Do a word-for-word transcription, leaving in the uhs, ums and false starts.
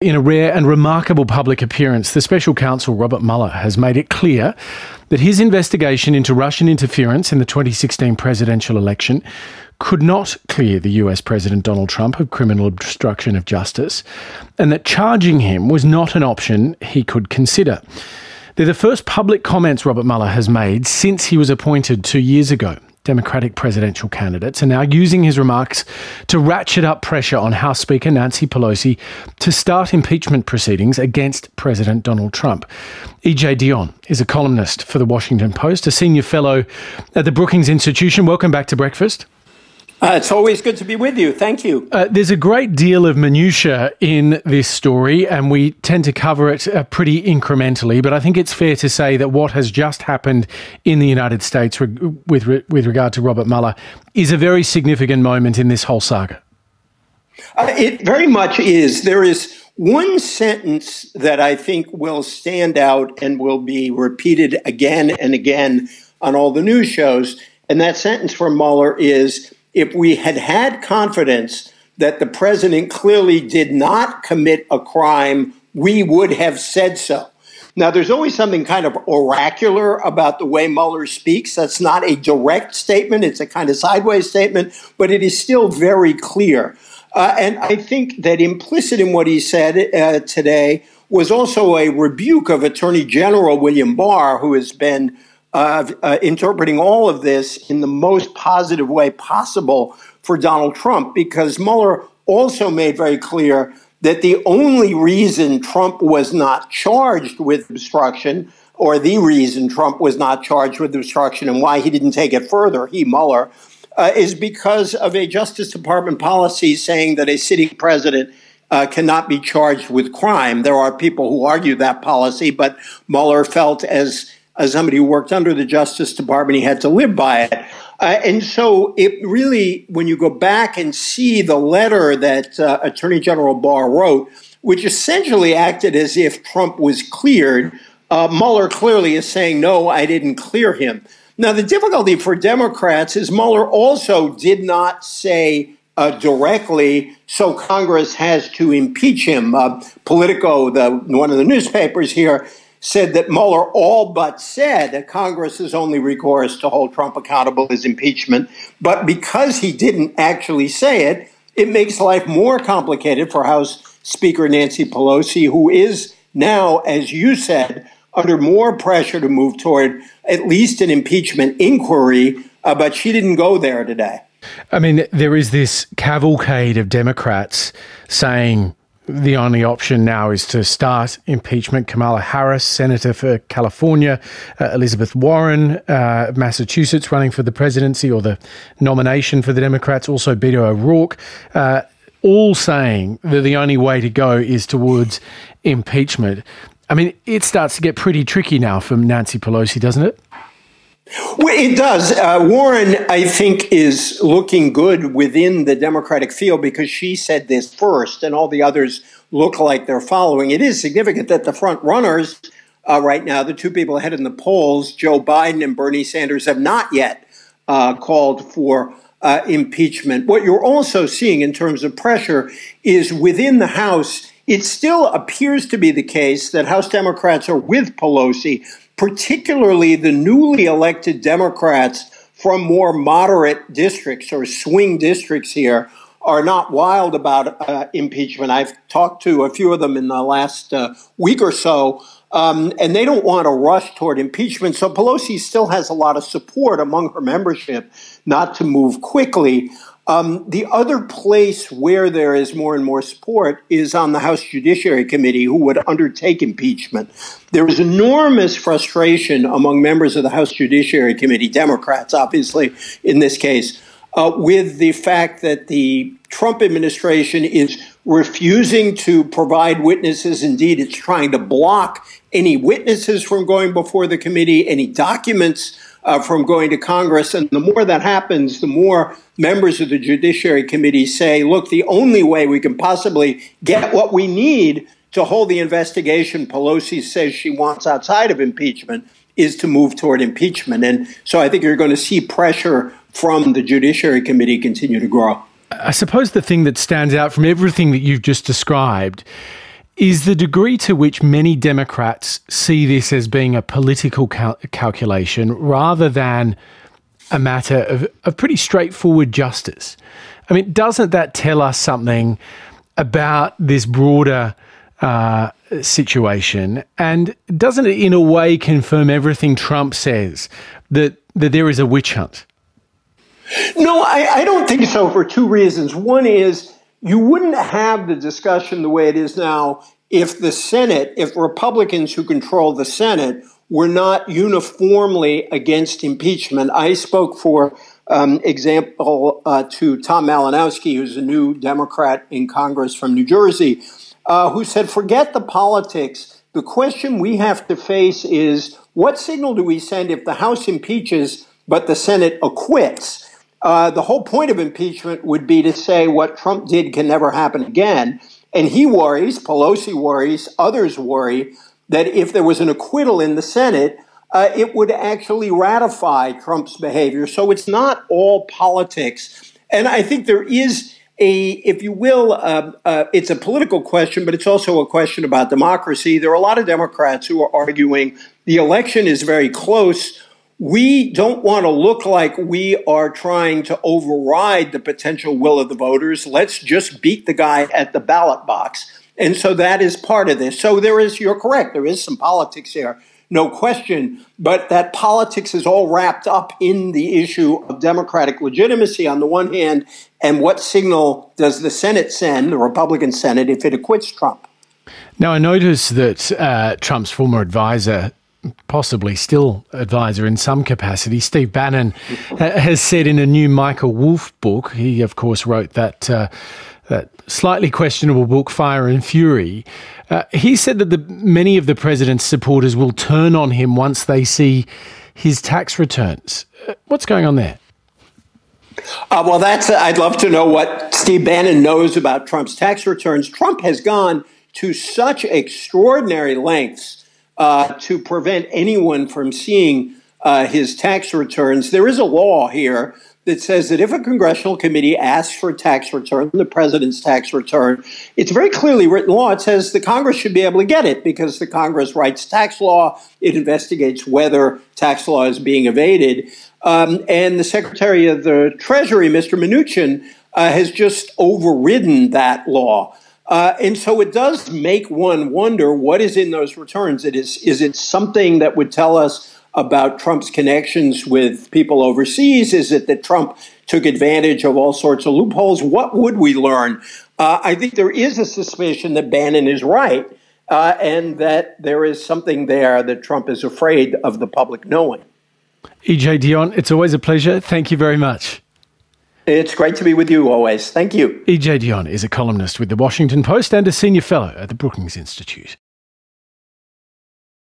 In a rare and remarkable public appearance, the special counsel Robert Mueller has made it clear that his investigation into Russian interference in the twenty sixteen presidential election could not clear the U S President Donald Trump of criminal obstruction of justice, and that charging him was not an option he could consider. They're the first public comments Robert Mueller has made since he was appointed two years ago. Democratic presidential candidates are now using his remarks to ratchet up pressure on House Speaker Nancy Pelosi to start impeachment proceedings against President Donald Trump. E J Dionne is a columnist for The Washington Post, a senior fellow at the Brookings Institution. Welcome back to Breakfast. Uh, it's always good to be with you. Thank you. Uh, there's a great deal of minutiae in this story, and we tend to cover it uh, pretty incrementally. But I think it's fair to say that what has just happened in the United States re- with re- with regard to Robert Mueller is a very significant moment in this whole saga. Uh, it very much is. There is one sentence that I think will stand out and will be repeated again and again on all the news shows. And that sentence from Mueller is, if we had had confidence that the president clearly did not commit a crime, we would have said so. Now, there's always something kind of oracular about the way Mueller speaks. That's not a direct statement. It's a kind of sideways statement, but it is still very clear. Uh, and I think that implicit in what he said uh, today was also a rebuke of Attorney General William Barr, who has been Uh, uh, interpreting all of this in the most positive way possible for Donald Trump, because Mueller also made very clear that the only reason Trump was not charged with obstruction, or the reason Trump was not charged with obstruction and why he didn't take it further, he, Mueller, uh, is because of a Justice Department policy saying that a sitting president uh, cannot be charged with crime. There are people who argue that policy, but Mueller felt as As somebody who worked under the Justice Department, he had to live by it. Uh, and so it really, when you go back and see the letter that uh, Attorney General Barr wrote, which essentially acted as if Trump was cleared, uh, Mueller clearly is saying, no, I didn't clear him. Now, the difficulty for Democrats is Mueller also did not say uh, directly, so Congress has to impeach him. Uh, Politico, the, one of the newspapers here, said that Mueller all but said that Congress's only recourse to hold Trump accountable is impeachment. But because he didn't actually say it, it makes life more complicated for House Speaker Nancy Pelosi, who is now, as you said, under more pressure to move toward at least an impeachment inquiry, uh, but she didn't go there today. I mean, there is this cavalcade of Democrats saying the only option now is to start impeachment. Kamala Harris, Senator for California, uh, Elizabeth Warren, uh, Massachusetts, running for the presidency or the nomination for the Democrats, also Beto O'Rourke, uh, all saying that the only way to go is towards impeachment. I mean, it starts to get pretty tricky now for Nancy Pelosi, doesn't it? Well, it does. Uh, Warren, I think, is looking good within the Democratic field because she said this first and all the others look like they're following. It is significant that the front runners uh, right now, the two people ahead in the polls, Joe Biden and Bernie Sanders, have not yet uh, called for uh, impeachment. What you're also seeing in terms of pressure is within the House, it still appears to be the case that House Democrats are with Pelosi, particularly the newly elected Democrats from more moderate districts or swing districts here are not wild about uh, impeachment. I've talked to a few of them in the last uh, week or so, um, and they don't want to rush toward impeachment. So Pelosi still has a lot of support among her membership not to move quickly. Um, the other place where there is more and more support is on the House Judiciary Committee, who would undertake impeachment. There is enormous frustration among members of the House Judiciary Committee, Democrats, obviously, in this case, uh, with the fact that the Trump administration is refusing to provide witnesses. Indeed, it's trying to block any witnesses from going before the committee, any documents Uh, from going to Congress. And the more that happens, the more members of the Judiciary Committee say, look, the only way we can possibly get what we need to hold the investigation Pelosi says she wants outside of impeachment is to move toward impeachment. And so I think you're going to see pressure from the Judiciary Committee continue to grow. I suppose the thing that stands out from everything that you've just described is the degree to which many Democrats see this as being a political cal- calculation rather than a matter of, of pretty straightforward justice. I mean, doesn't that tell us something about this broader uh, situation? And doesn't it in a way confirm everything Trump says, that, that there is a witch hunt? No, I, I don't think so for two reasons. One is you wouldn't have the discussion the way it is now if the Senate, if Republicans who control the Senate were not uniformly against impeachment. I spoke, for um, example, uh, to Tom Malinowski, who's a new Democrat in Congress from New Jersey, uh, who said, forget the politics. The question we have to face is, what signal do we send if the House impeaches but the Senate acquits? Uh, the whole point of impeachment would be to say what Trump did can never happen again. And he worries, Pelosi worries, others worry, that if there was an acquittal in the Senate, uh, it would actually ratify Trump's behavior. So it's not all politics. And I think there is a, if you will, uh, uh, it's a political question, but it's also a question about democracy. There are a lot of Democrats who are arguing the election is very close. We don't want to look like we are trying to override the potential will of the voters. Let's just beat the guy at the ballot box. And so that is part of this. So there is, you're correct, there is some politics here, no question. But that politics is all wrapped up in the issue of democratic legitimacy on the one hand, and what signal does the Senate send, the Republican Senate, if it acquits Trump? Now, I notice that uh, Trump's former advisor, possibly still advisor in some capacity, Steve Bannon, has said in a new Michael Wolff book, he of course wrote that uh, that slightly questionable book, Fire and Fury, uh, he said that the, many of the president's supporters will turn on him once they see his tax returns. Uh, what's going on there? Uh, well, that's, uh, I'd love to know what Steve Bannon knows about Trump's tax returns. Trump has gone to such extraordinary lengths Uh, to prevent anyone from seeing uh, his tax returns. There is a law here that says that if a congressional committee asks for a tax return, the president's tax return, it's very clearly written law. It says the Congress should be able to get it because the Congress writes tax law. It investigates whether tax law is being evaded. Um, and the Secretary of the Treasury, Mister Mnuchin, uh, has just overridden that law. Uh, and so it does make one wonder what is in those returns. It is, is it something that would tell us about Trump's connections with people overseas? Is it that Trump took advantage of all sorts of loopholes? What would we learn? Uh, I think there is a suspicion that Bannon is right uh, and that there is something there that Trump is afraid of the public knowing. E J Dionne, it's always a pleasure. Thank you very much. It's great to be with you always. Thank you. E J Dionne is a columnist with The Washington Post and a senior fellow at the Brookings Institute.